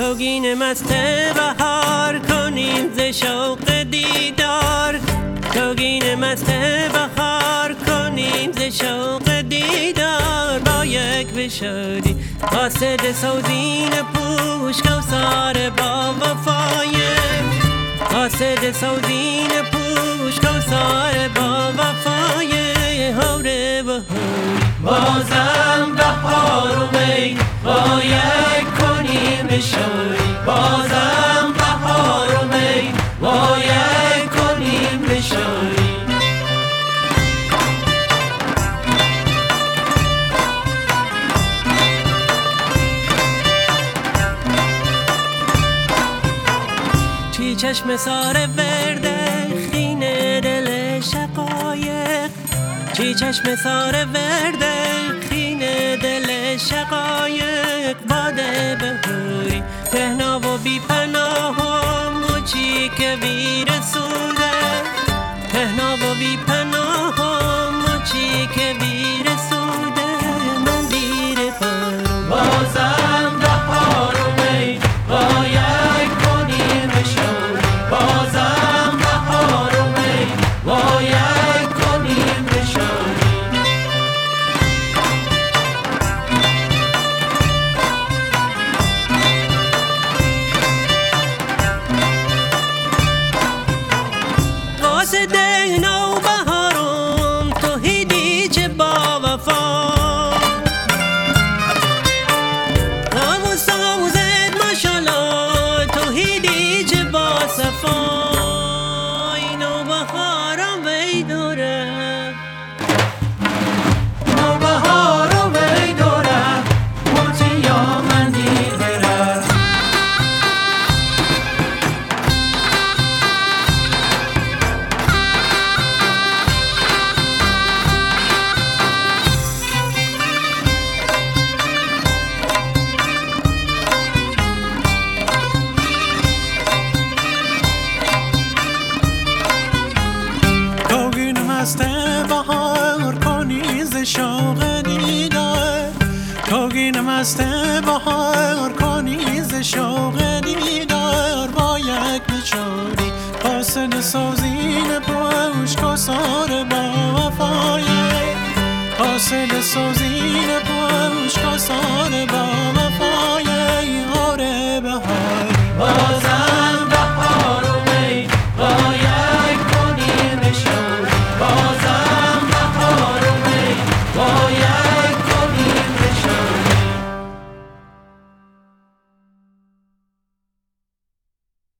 توگین مست بهار کنیم ز شوق دیدار، توگین مست بهار کنیم ز شوق دیدار. با یک بشاری قاصد سوزین پوش کوثر با وفای، قاصد سوزین پوش کوثر با وفای. هوره و هوری بازم بهار اومد با یک کنیم بشاری، بازم بهار اومد با یک کنیم بشاری. چی چشم سار ورده خینه دل شقایق، چی چشم سار ورده خینه دل شقایق. باده بهوری تهنا و بی پناهم موچی که بی رسوله، تهنا و بی پناهم موچی که بی رسوله. من دیر پرم بازم بهار اومد با یک کنیم بشاری، بازم بهار اومد با یک کنیم بشاری. قاصد نوبهارم توحیدی چه با وفا، نام و سوزد ماشالله توحیدی چه با صفا. ای نوبهارم وی دوره، نوبهارم وی دوره موچی یا من دیر بره. مست بهار کنی ز شوق دیدار، توگین مست بهار کنی ز شوق دیدار. با یک بشاری قاصد سوزین پوش کوثر با وفای، قاصد سوزین پوش کوثر با وفای.